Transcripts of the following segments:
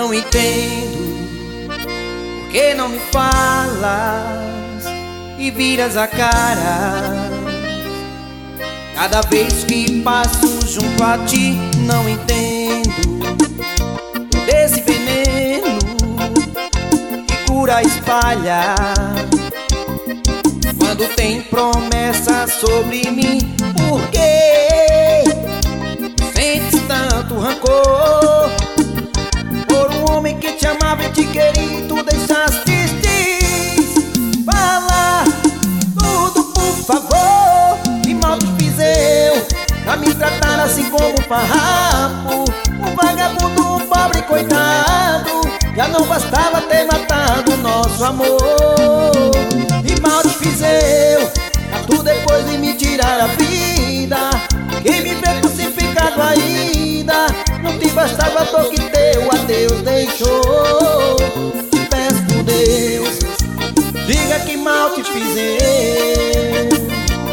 Não entendo por que não me falas e viras a cara cada vez que passo junto a ti. Não entendo desse veneno que cura, espalha quando tem promessa sobre mim. Por que sentes tanto rancor por um homem que te amava e te queria e tu deixaste ir? Fala tudo, por favor. Que mal te fiz eu pra me tratar assim como um farrapo, um vagabundo, um pobre coitado? Já não bastava ter matado o nosso amor. E mal te fiz eu pra tu depois de me tirar a vida. Quem me vê crucificado ainda, não te bastava a dor que teu adeus deixou. Te peço por Deus, diga que mal te fiz eu.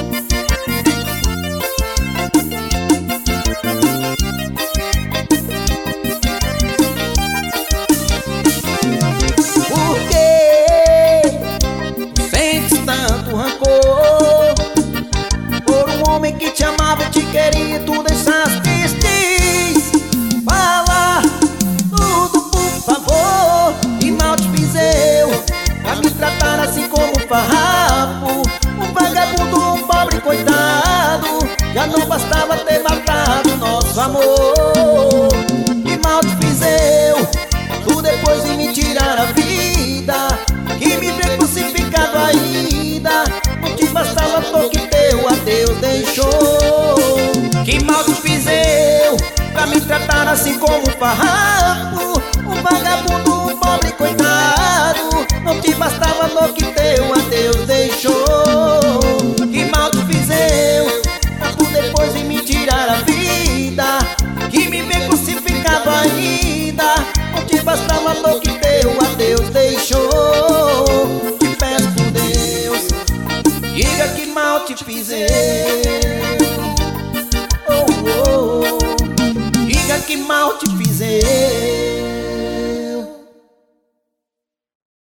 Por que sentes tanto rancor por um homem que te amava e te queria e tu deixaste ir? Fala tudo, por favor. E mal te fiz eu pra me tratar assim como um farrapo, um vagabundo, um pobre coitado? Já não bastava ter matado nosso amor. E mal te fiz eu tu depois de me tirar a vida. Que me vê crucificado ainda, não te bastava a dor que teu adeus deixou. Que mal te fiz eu pra me tratar assim como um farrapo, um vagabundo, um pobre coitado? Não te bastava a dor que teu adeus deixou. Que mal te fiz eu pra tu depois de me tirar a vida. Que me vê crucificado ainda, não te bastava a dor que teu adeus deixou. Te peço por Deus, diga que mal te fiz eu. Oh, oh, oh. Diga que mal te fiz eu.